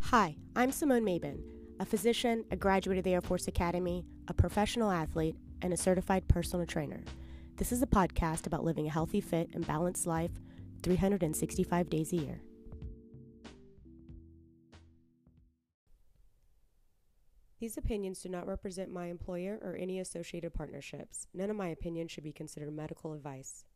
Hi, I'm Simone Mabin, a physician, a graduate of the Air Force Academy, a professional athlete, and a certified personal trainer. This is a podcast about living a healthy, fit, and balanced life 365 days a year. These opinions do not represent my employer or any associated partnerships. None of my opinions should be considered medical advice.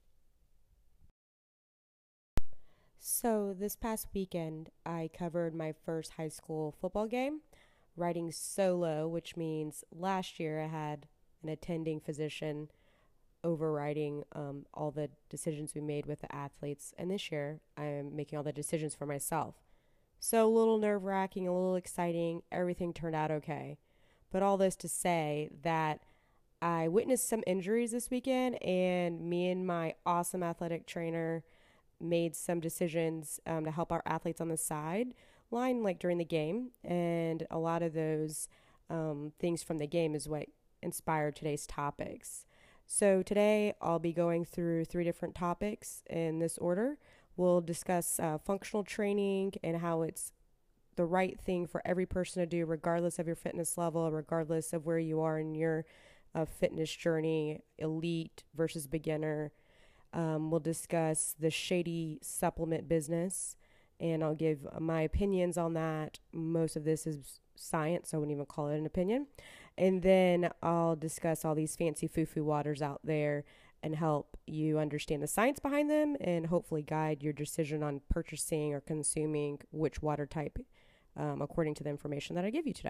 So this past weekend, I covered my first high school football game, riding solo, which means last year I had an attending physician overriding all the decisions we made with the athletes. And this year, I'm making all the decisions for myself. So a little nerve-wracking, a little exciting. Everything turned out okay. But all this to say that I witnessed some injuries this weekend, and me and my awesome athletic trainer made some decisions to help our athletes on the sideline, like during the game. And a lot of those things from the game is what inspired today's topics. So today I'll be going through 3 different topics in this order. We'll discuss functional training and how it's the right thing for every person to do, regardless of your fitness level, regardless of where you are in your fitness journey, elite versus beginner. We'll discuss the shady supplement business, and I'll give my opinions on that. Most of this is science, so I wouldn't even call it an opinion. And then I'll discuss all these fancy foo-foo waters out there and help you understand the science behind them and hopefully guide your decision on purchasing or consuming which water type according to the information that I give you today.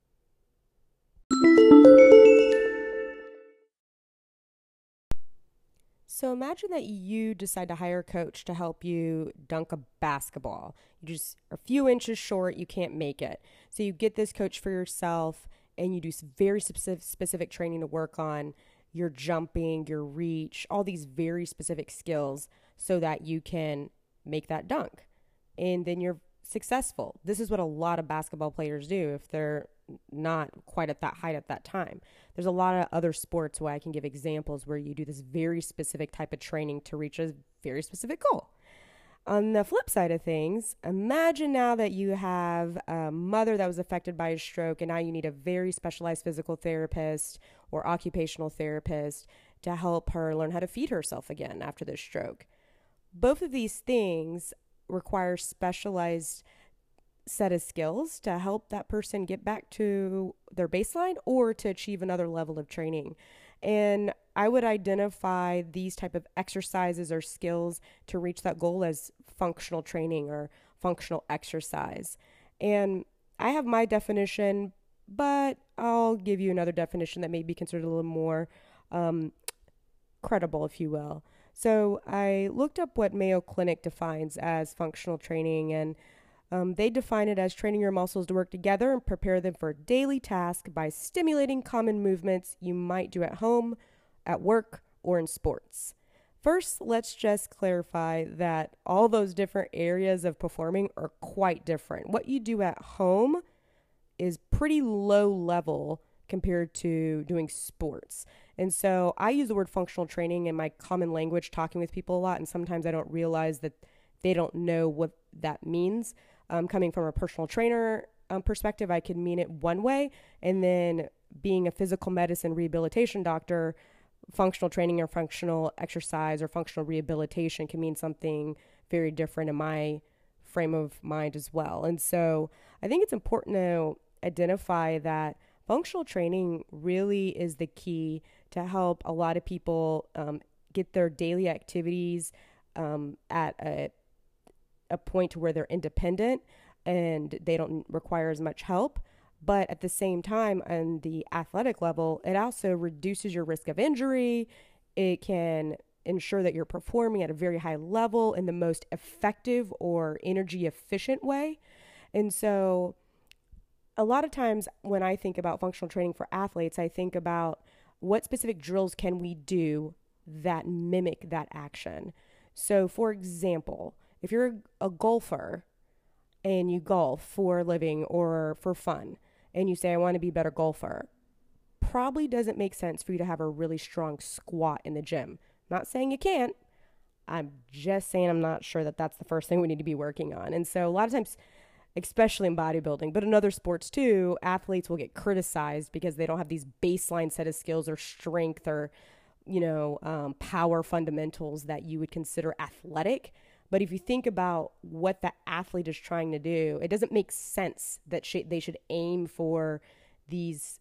So imagine that you decide to hire a coach to help you dunk a basketball. You just are a few inches short, you can't make it. So you get this coach for yourself and you do very specific training to work on your jumping, your reach, all these very specific skills so that you can make that dunk. And then you're successful. This is what a lot of basketball players do if they're not quite at that height at that time. There's a lot of other sports where I can give examples where you do this very specific type of training to reach a very specific goal. On the flip side of things, imagine now that you have a mother that was affected by a stroke and now you need a very specialized physical therapist or occupational therapist to help her learn how to feed herself again after this stroke. Both of these things require specialized set of skills to help that person get back to their baseline or to achieve another level of training. And I would identify these type of exercises or skills to reach that goal as functional training or functional exercise. And I have my definition, but I'll give you another definition that may be considered a little more credible, if you will. So I looked up what Mayo Clinic defines as functional training, and they define it as training your muscles to work together and prepare them for a daily task by stimulating common movements you might do at home, at work, or in sports. First, let's just clarify that all those different areas of performing are quite different. What you do at home is pretty low level compared to doing sports. And so I use the word functional training in my common language, talking with people a lot, and sometimes I don't realize that they don't know what that means. Coming from a personal trainer perspective, I can mean it one way, and then being a physical medicine rehabilitation doctor, functional training or functional exercise or functional rehabilitation can mean something very different in my frame of mind as well. And so I think it's important to identify that functional training really is the key to help a lot of people get their daily activities at a point to where they're independent and they don't require as much help. But at the same time, on the athletic level, it also reduces your risk of injury. It can ensure that you're performing at a very high level in the most effective or energy efficient way. And so a lot of times when I think about functional training for athletes, I think about what specific drills can we do that mimic that action. So for example, if you're a golfer and you golf for a living or for fun, and you say, I want to be a better golfer, probably doesn't make sense for you to have a really strong squat in the gym. Not saying you can't. I'm just saying I'm not sure that that's the first thing we need to be working on. And so a lot of times especially in bodybuilding, but in other sports too, athletes will get criticized because they don't have these baseline set of skills or strength or, power fundamentals that you would consider athletic. But if you think about what the athlete is trying to do, it doesn't make sense that they should aim for these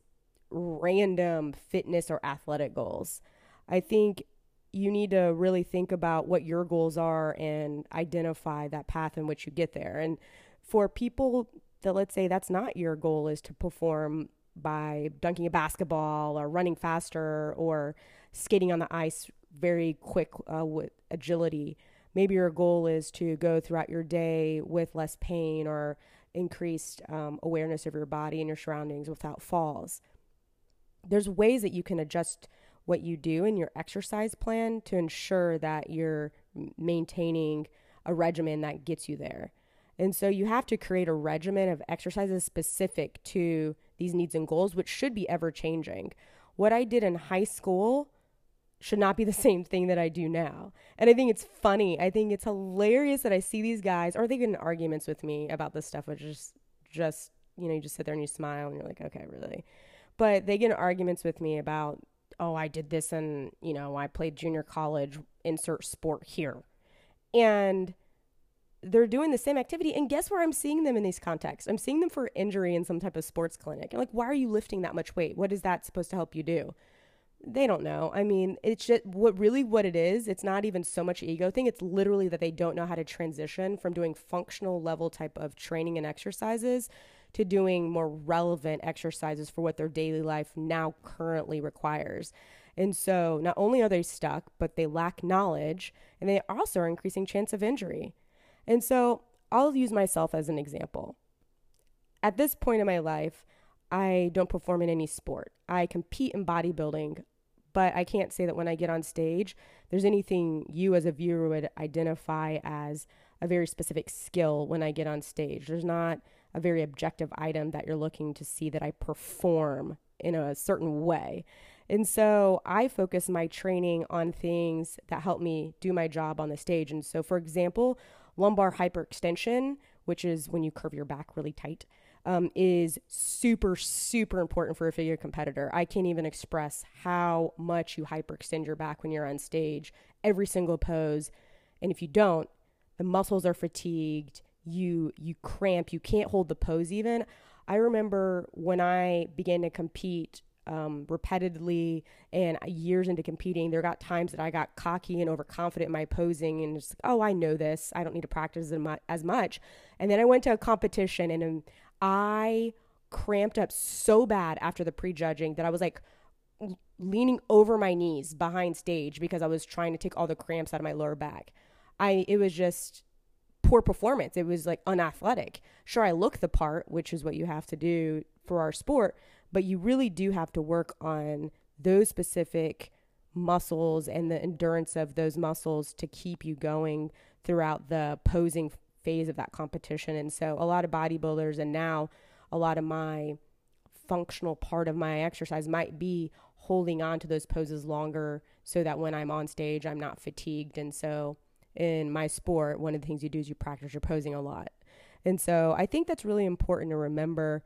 random fitness or athletic goals. I think you need to really think about what your goals are and identify that path in which you get there. And for people that, let's say, that's not your goal, is to perform by dunking a basketball or running faster or skating on the ice very quick with agility. Maybe your goal is to go throughout your day with less pain or increased awareness of your body and your surroundings without falls. There's ways that you can adjust what you do in your exercise plan to ensure that you're maintaining a regimen that gets you there. And so you have to create a regimen of exercises specific to these needs and goals, which should be ever changing. What I did in high school should not be the same thing that I do now. And I think it's funny. I think it's hilarious that I see these guys, or they get in arguments with me about this stuff, which is just, you just sit there and you smile and you're like, okay, really? But they get in arguments with me about, oh, I did this and, I played junior college, insert sport here. And they're doing the same activity. And guess where I'm seeing them in these contexts? I'm seeing them for injury in some type of sports clinic. And like, why are you lifting that much weight? What is that supposed to help you do? They don't know. I mean, it's just what it is. It's not even so much an ego thing. It's literally that they don't know how to transition from doing functional level type of training and exercises to doing more relevant exercises for what their daily life now currently requires. And so not only are they stuck, but they lack knowledge, and they also are increasing chance of injury. And so I'll use myself as an example. At this point in my life, I don't perform in any sport. I compete in bodybuilding, but I can't say that when I get on stage, there's anything you as a viewer would identify as a very specific skill when I get on stage. There's not a very objective item that you're looking to see that I perform in a certain way. And so I focus my training on things that help me do my job on the stage. And so, for example, lumbar hyperextension, which is when you curve your back really tight, is super, super important for a figure competitor. I can't even express how much you hyperextend your back when you're on stage, every single pose. And if you don't, the muscles are fatigued, you cramp, you can't hold the pose even. I remember when I began to compete repetitively and years into competing, there got times that I got cocky and overconfident in my posing and just, oh, I know this. I don't need to practice as much. And then I went to a competition and I cramped up so bad after the prejudging that I was like leaning over my knees behind stage because I was trying to take all the cramps out of my lower back. It was just poor performance. It was like unathletic. Sure, I look the part, which is what you have to do for our sport, but you really do have to work on those specific muscles and the endurance of those muscles to keep you going throughout the posing phase of that competition. And so a lot of bodybuilders, and now a lot of my functional part of my exercise might be holding on to those poses longer so that when I'm on stage, I'm not fatigued. And so in my sport, one of the things you do is you practice your posing a lot. And so I think that's really important to remember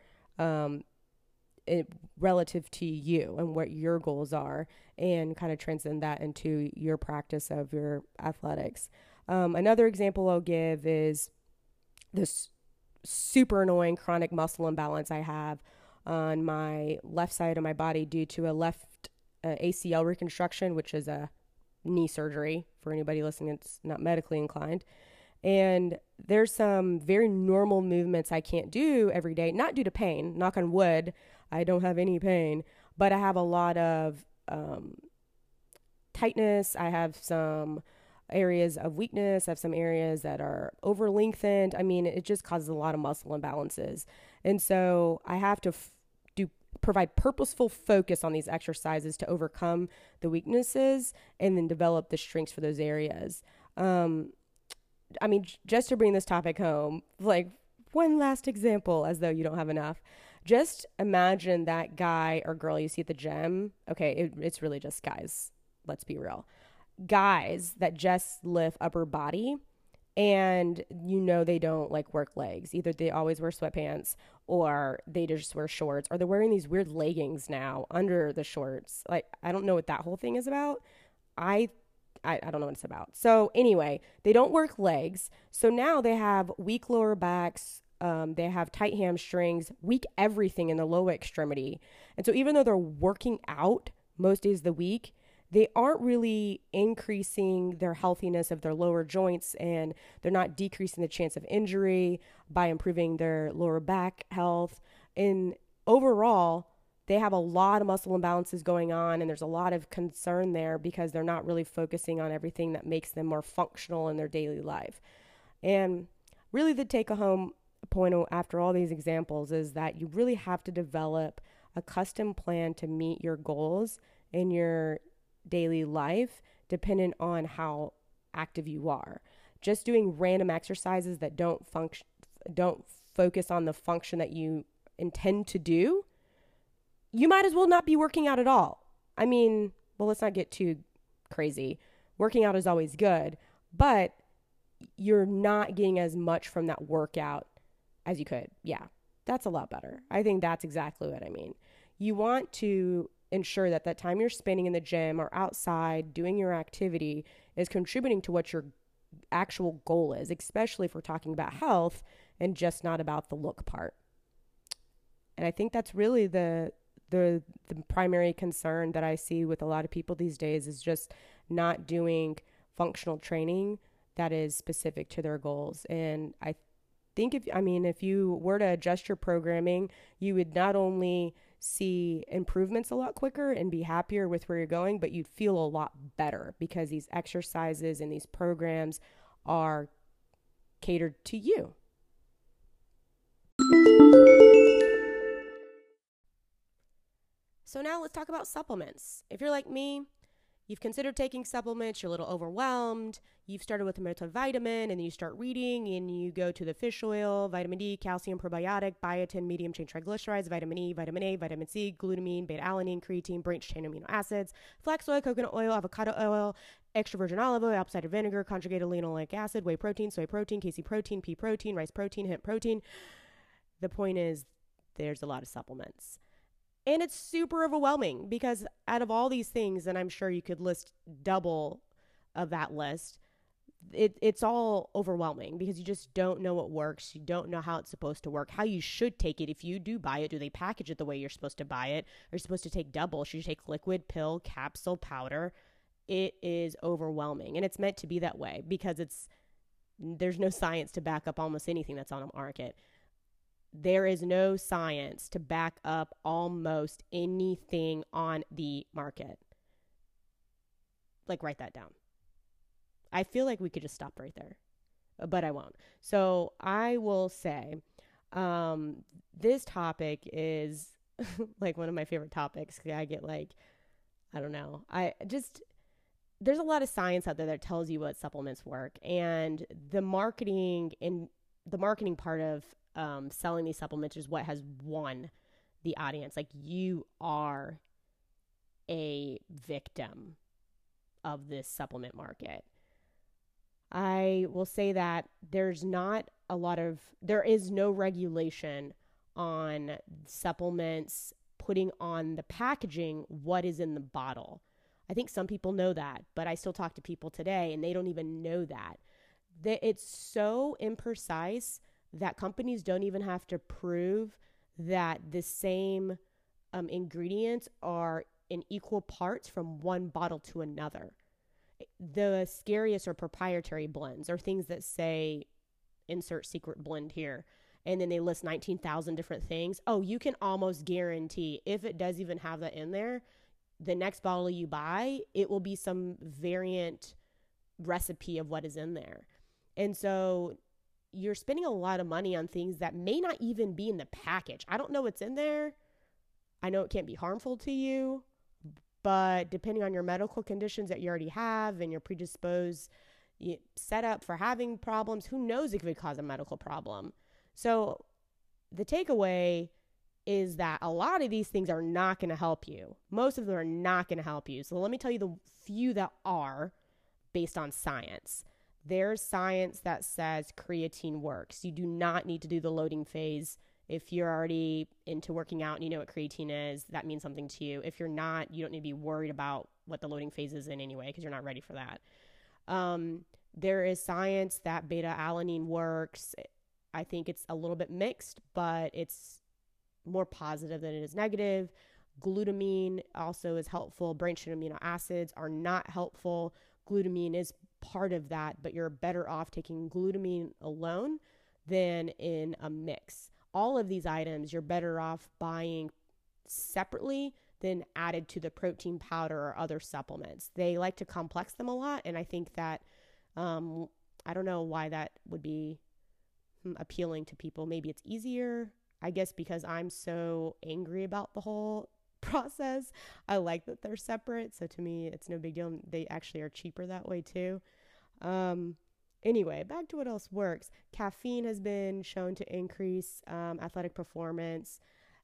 relative to you and what your goals are, and kind of transcend that into your practice of your athletics. Another example I'll give is this super annoying chronic muscle imbalance I have on my left side of my body due to a left ACL reconstruction, which is a knee surgery for anybody listening that's not medically inclined. And there's some very normal movements I can't do every day, not due to pain, knock on wood, I don't have any pain, but I have a lot of tightness. I have some areas of weakness. I have some areas that are over lengthened. I mean, it just causes a lot of muscle imbalances. And so I have to provide purposeful focus on these exercises to overcome the weaknesses and then develop the strengths for those areas. I mean, just to bring this topic home, like one last example, as though you don't have enough. Just imagine that guy or girl you see at the gym. Okay, it's really just guys. Let's be real. Guys that just lift upper body And they don't like work legs. Either they always wear sweatpants or they just wear shorts, or they're wearing these weird leggings now under the shorts. Like, I don't know what that whole thing is about. I I don't know what it's about. So anyway, they don't work legs. So now they have weak lower backs. They have tight hamstrings, weak everything in the lower extremity. And so even though they're working out most days of the week, they aren't really increasing their healthiness of their lower joints, and they're not decreasing the chance of injury by improving their lower back health. And overall, they have a lot of muscle imbalances going on, and there's a lot of concern there because they're not really focusing on everything that makes them more functional in their daily life. And really the take-home point after all these examples is that you really have to develop a custom plan to meet your goals in your daily life, dependent on how active you are. Just doing random exercises that don't focus on the function that you intend to do, you might as well not be working out at all. I mean, well, let's not get too crazy. Working out is always good, but you're not getting as much from that workout as you could. Yeah, that's a lot better. I think that's exactly what I mean. You want to ensure that that time you're spending in the gym or outside doing your activity is contributing to what your actual goal is, especially if we're talking about health and just not about the look part. And I think that's really the primary concern that I see with a lot of people these days is just not doing functional training that is specific to their goals. And I think if you were to adjust your programming, you would not only see improvements a lot quicker and be happier with where you're going, but you'd feel a lot better because these exercises and these programs are catered to you. So now let's talk about supplements. If you're like me, you've considered taking supplements, you're a little overwhelmed, you've started with a multivitamin, and then you start reading, and you go to the fish oil, vitamin D, calcium, probiotic, biotin, medium-chain triglycerides, vitamin E, vitamin A, vitamin C, glutamine, beta-alanine, creatine, branched-chain amino acids, flax oil, coconut oil, avocado oil, extra virgin olive oil, apple cider vinegar, conjugated linoleic acid, whey protein, soy protein, casein protein, pea protein, rice protein, hemp protein. The point is, there's a lot of supplements. And it's super overwhelming because out of all these things, and I'm sure you could list double of that list, it's all overwhelming because you just don't know what works. You don't know how it's supposed to work, how you should take it. If you do buy it, do they package it the way you're supposed to buy it? Are you supposed to take double? Should you take liquid, pill, capsule, powder? It is overwhelming. And it's meant to be that way because there's no science to back up almost anything that's on the market. There is no science to back up almost anything on the market. Like, write that down. I feel like we could just stop right there, but I won't. So I will say this topic is like one of my favorite topics. I get like, I don't know. There's a lot of science out there that tells you what supplements work, and the marketing part of selling these supplements is what has won the audience. Like, you are a victim of this supplement market. I will say that there is no regulation on supplements putting on the packaging what is in the bottle. I think some people know that, but I still talk to people today and they don't even know that. It's so imprecise that companies don't even have to prove that the same ingredients are in equal parts from one bottle to another. The scariest are proprietary blends, or things that say insert secret blend here, and then they list 19,000 different things. Oh, you can almost guarantee if it does even have that in there, the next bottle you buy, it will be some variant recipe of what is in there. And so you're spending a lot of money on things that may not even be in the package. I don't know what's in there. I know it can't be harmful to you, but depending on your medical conditions that you already have and your predisposed setup for having problems, who knows, it could cause a medical problem. So the takeaway is that a lot of these things are not going to help you. Most of them are not going to help you. So let me tell you the few that are based on science. There's science that says creatine works. You do not need to do the loading phase. If you're already into working out and you know what creatine is, that means something to you. If you're not, you don't need to be worried about what the loading phase is in anyway, because you're not ready for that. There is science that beta alanine works. I think it's a little bit mixed, but it's more positive than it is negative. Glutamine also is helpful. Branched chain amino acids are not helpful. Glutamine is part of that, but you're better off taking glutamine alone than in a mix. All of these items you're better off buying separately than added to the protein powder or other supplements. They like to complex them a lot, and I think that I don't know why that would be appealing to people. Maybe it's easier, I guess, because I'm so angry about the whole process. I like that they're separate, so to me it's no big deal. They actually are cheaper that way too. Anyway, back to what else works. Caffeine has been shown to increase athletic performance,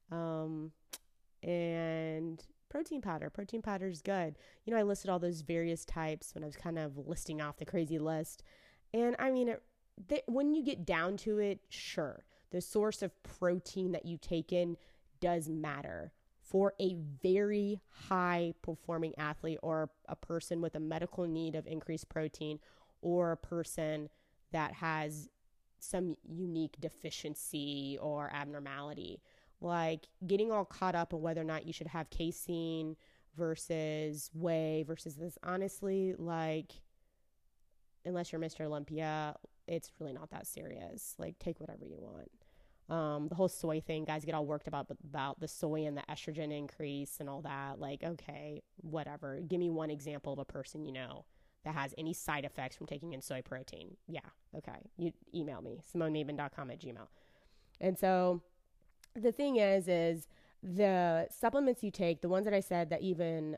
and protein powder. Protein powder is good. You know, I listed all those various types when I was kind of listing off the crazy list, and I mean, when you get down to it, sure, the source of protein that you take in does matter. For a very high performing athlete or a person with a medical need of increased protein, or a person that has some unique deficiency or abnormality, like getting all caught up on whether or not you should have casein versus whey versus this, honestly, like, unless you're Mr. Olympia, it's really not that serious. Like, take whatever you want. The whole soy thing, guys get all worked about the soy and the estrogen increase and all that. Like, okay, whatever. Give me one example of a person you know that has any side effects from taking in soy protein. Yeah, okay. You email me, SimoneMaven.com@gmail. And so the thing is the supplements you take, the ones that I said that even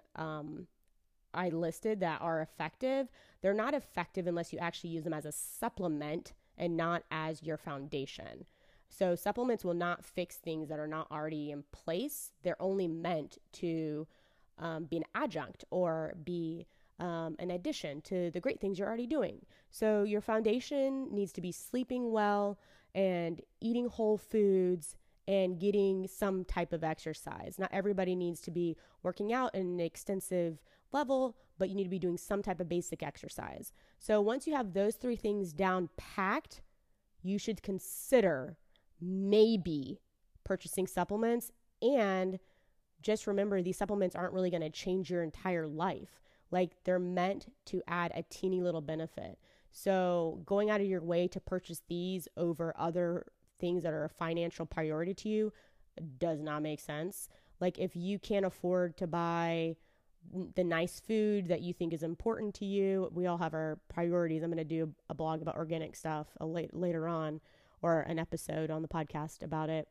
I listed that are effective, they're not effective unless you actually use them as a supplement and not as your foundation. So supplements will not fix things that are not already in place. They're only meant to be an adjunct or be an addition to the great things you're already doing. So your foundation needs to be sleeping well and eating whole foods and getting some type of exercise. Not everybody needs to be working out at an extensive level, but you need to be doing some type of basic exercise. So once you have those three things down packed, you should consider maybe purchasing supplements. And just remember, these supplements aren't really going to change your entire life. Like, they're meant to add a teeny little benefit. So going out of your way to purchase these over other things that are a financial priority to you does not make sense. Like, if you can't afford to buy the nice food that you think is important to you, we all have our priorities. I'm going to do a blog about organic stuff later on, or an episode on the podcast about it.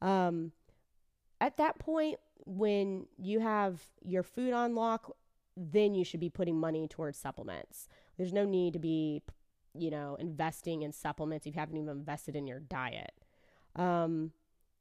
At that point, when you have your food on lock, then you should be putting money towards supplements. There's no need to be, investing in supplements if you haven't even invested in your diet. The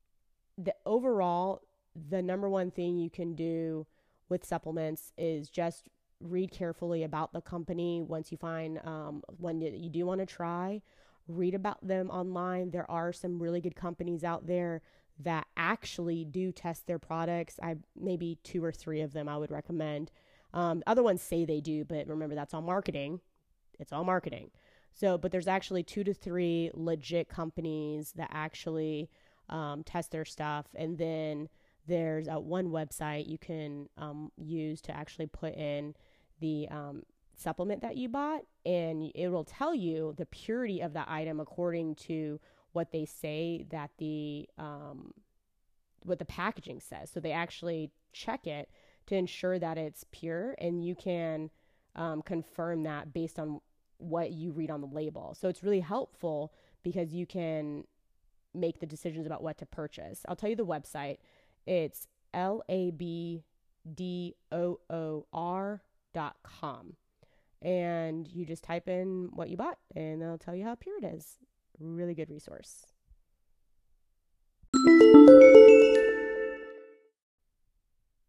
number one thing you can do with supplements is just read carefully about the company. Once you find one that you do want to try, read about them online. There are some really good companies out there that actually do test their products. Maybe 2 or 3 of them I would recommend. Other ones say they do, but remember, that's all marketing. It's all marketing. So, but there's actually 2 to 3 legit companies that actually test their stuff. And then there's one website you can use to actually put in the supplement that you bought, and it will tell you the purity of the item according to what they say that what the packaging says. So they actually check it to ensure that it's pure, and you can confirm that based on what you read on the label. So it's really helpful because you can make the decisions about what to purchase. I'll tell you the website. It's labdoor.com. And you just type in what you bought, and they'll tell you how pure it is. Really good resource.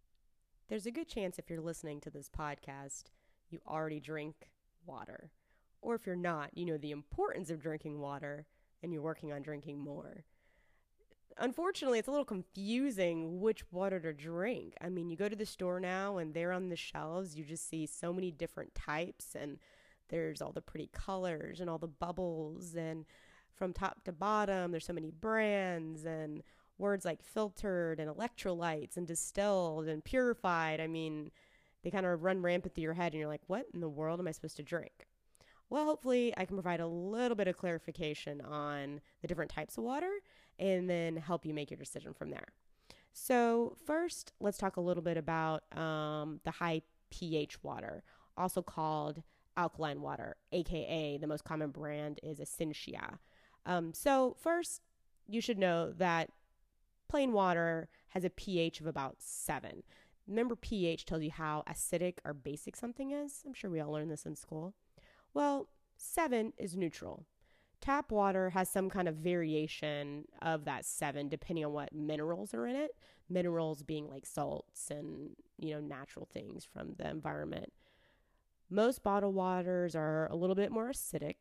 There's a good chance if you're listening to this podcast, you already drink water. Or if you're not, you know the importance of drinking water and you're working on drinking more. Unfortunately, it's a little confusing which water to drink. I mean, you go to the store now and there on the shelves, you just see so many different types, and there's all the pretty colors and all the bubbles, and from top to bottom, there's so many brands and words like filtered and electrolytes and distilled and purified. I mean, they kind of run rampant through your head, and you're like, what in the world am I supposed to drink? Well, hopefully, I can provide a little bit of clarification on the different types of water and then help you make your decision from there. So, first, let's talk a little bit about the high pH water, also called alkaline water, aka the most common brand is Essentia. First, you should know that plain water has a pH of about 7. Remember, pH tells you how acidic or basic something is. I'm sure we all learned this in school. Well, 7 is neutral. Tap water has some kind of variation of that 7 depending on what minerals are in it. Minerals being like salts and, natural things from the environment. Most bottled waters are a little bit more acidic.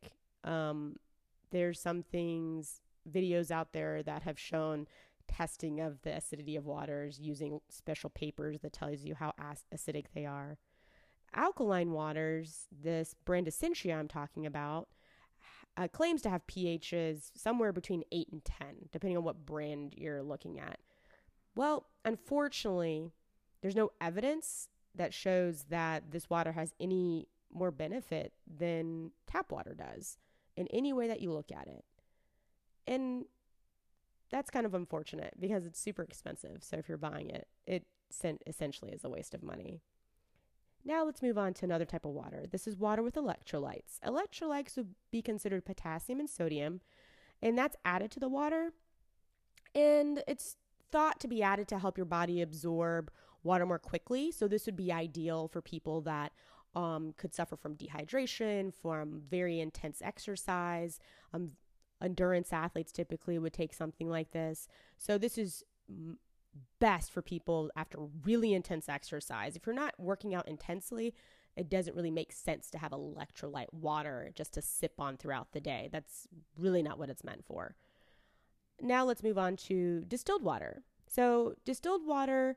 There's some videos out there that have shown testing of the acidity of waters using special papers that tells you how acidic they are. Alkaline waters, this brand Essentia I'm talking about, claims to have pHs somewhere between 8 and 10, depending on what brand you're looking at. Well, unfortunately, there's no evidence that shows that this water has any more benefit than tap water does in any way that you look at it. And that's kind of unfortunate because it's super expensive. So if you're buying it, it essentially is a waste of money. Now let's move on to another type of water. This is water with electrolytes. Electrolytes would be considered potassium and sodium, and that's added to the water. And it's thought to be added to help your body absorb water more quickly. So this would be ideal for people that could suffer from dehydration, from very intense exercise. Endurance athletes typically would take something like this. So this is best for people after really intense exercise. If you're not working out intensely, it doesn't really make sense to have electrolyte water just to sip on throughout the day. That's really not what it's meant for. Now let's move on to distilled water. So distilled water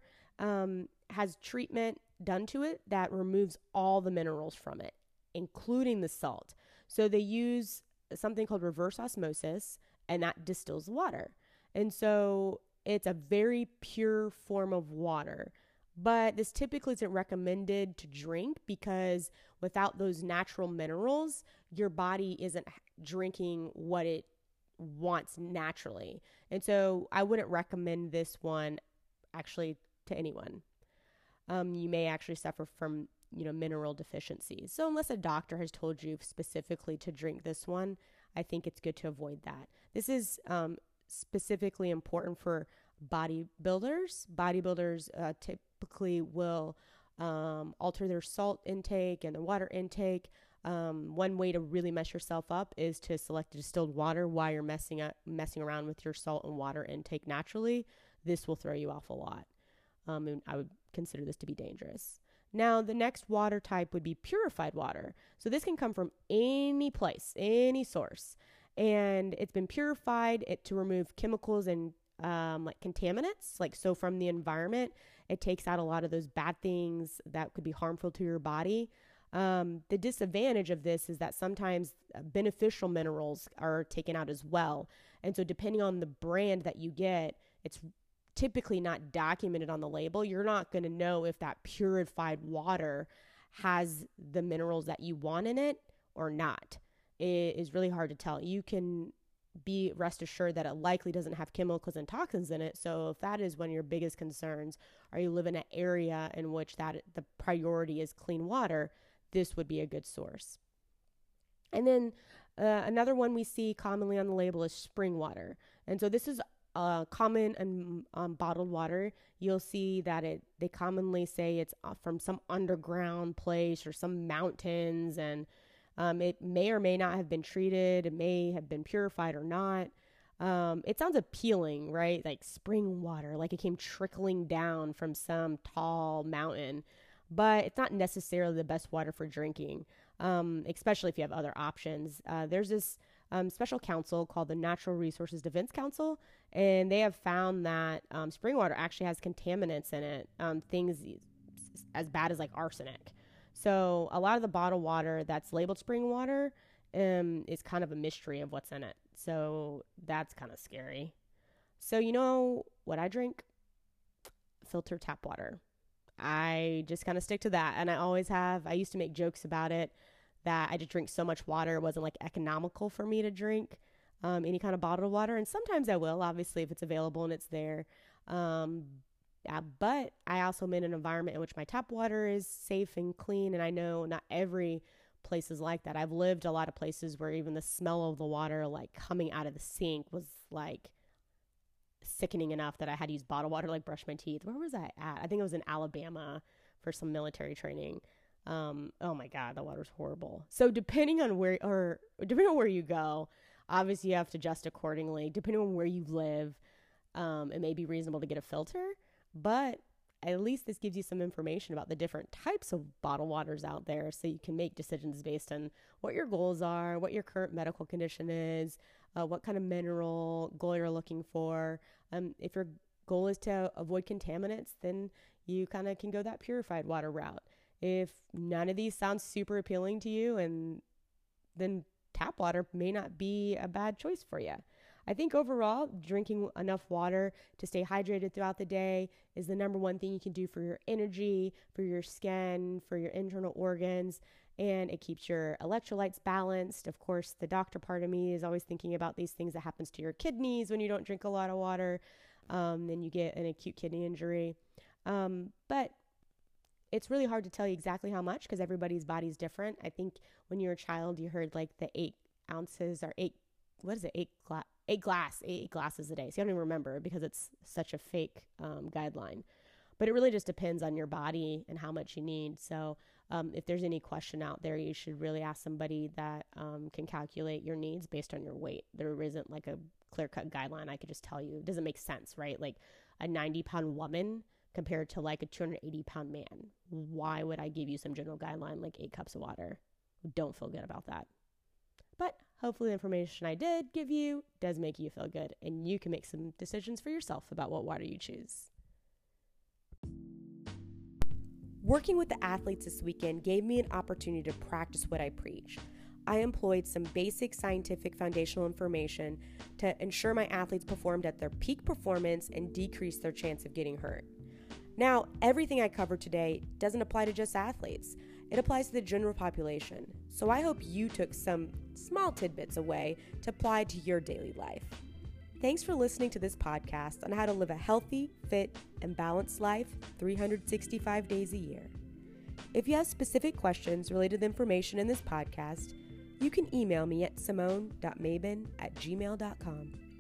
has treatment done to it that removes all the minerals from it, including the salt. So they use something called reverse osmosis, and that distills water. And so it's a very pure form of water, but this typically isn't recommended to drink because without those natural minerals, your body isn't drinking what it wants naturally. And so I wouldn't recommend this one actually to anyone. You may actually suffer from, mineral deficiencies. So unless a doctor has told you specifically to drink this one, I think it's good to avoid that. This is specifically important for bodybuilders. Bodybuilders typically will alter their salt intake and their water intake. One way to really mess yourself up is to select distilled water while you're messing around with your salt and water intake naturally. This will throw you off a lot. And I would consider this to be dangerous. Now, the next water type would be purified water. So this can come from any place, any source. And it's been purified to remove chemicals and like contaminants. So from the environment, it takes out a lot of those bad things that could be harmful to your body. The disadvantage of this is that sometimes beneficial minerals are taken out as well. And so depending on the brand that you get, it's typically not documented on the label. You're not going to know if that purified water has the minerals that you want in it or not. It is really hard to tell. You can be rest assured that it likely doesn't have chemicals and toxins in it. So if that is one of your biggest concerns, or you live in an area in which that the priority is clean water, this would be a good source. And then another one we see commonly on the label is spring water. And so this is common in bottled water. You'll see that they commonly say it's from some underground place or some mountains, and it may or may not have been treated. It may have been purified or not. It sounds appealing, right? Like spring water, like it came trickling down from some tall mountain, but it's not necessarily the best water for drinking. especially if you have other options. There's this special council called the Natural Resources Defense Council, and they have found that spring water actually has contaminants in it, things as bad as like arsenic. So a lot of the bottled water that's labeled spring water is kind of a mystery of what's in it. So that's kind of scary. So you know what I drink? Filtered tap water. I just kind of stick to that. And I always have. I used to make jokes about it that I just drink so much water. It wasn't like economical for me to drink any kind of bottled water. And sometimes I will, obviously, if it's available and it's there. But I also made an environment in which my tap water is safe and clean. And I know not every place is like that. I've lived a lot of places where even the smell of the water, like coming out of the sink, was like sickening enough that I had to use bottled water, like brush my teeth. Where was I at? I think it was in Alabama for some military training. Oh my God, the water's horrible. So depending on where you go, obviously you have to adjust accordingly. Depending on where you live, it may be reasonable to get a filter, but at least this gives you some information about the different types of bottled waters out there, so you can make decisions based on what your goals are, what your current medical condition is, what kind of mineral goal you're looking for. If your goal is to avoid contaminants, then you kind of can go that purified water route. If none of these sounds super appealing to you, and then tap water may not be a bad choice for you. I think overall, drinking enough water to stay hydrated throughout the day is the number one thing you can do for your energy, for your skin, for your internal organs, and it keeps your electrolytes balanced. Of course, the doctor part of me is always thinking about these things that happens to your kidneys when you don't drink a lot of water, and you get an acute kidney injury. But it's really hard to tell you exactly how much because everybody's body is different. I think when you're a child, you heard like the 8 ounces or 8 glasses a day. So I don't even remember because it's such a fake guideline. But it really just depends on your body and how much you need. So if there's any question out there, you should really ask somebody that can calculate your needs based on your weight. There isn't like a clear-cut guideline. I could just tell you. It doesn't make sense, right? Like a 90-pound woman compared to like a 280-pound man. Why would I give you some general guideline like 8 cups of water? Don't feel good about that. But hopefully the information I did give you does make you feel good, and you can make some decisions for yourself about what water you choose. Working with the athletes this weekend gave me an opportunity to practice what I preach. I employed some basic scientific foundational information to ensure my athletes performed at their peak performance and decreased their chance of getting hurt. Now, everything I covered today doesn't apply to just athletes. It applies to the general population. So I hope you took some small tidbits away to apply to your daily life. Thanks for listening to this podcast on how to live a healthy, fit, and balanced life 365 days a year. If you have specific questions related to the information in this podcast, you can email me at simone.mabin@gmail.com.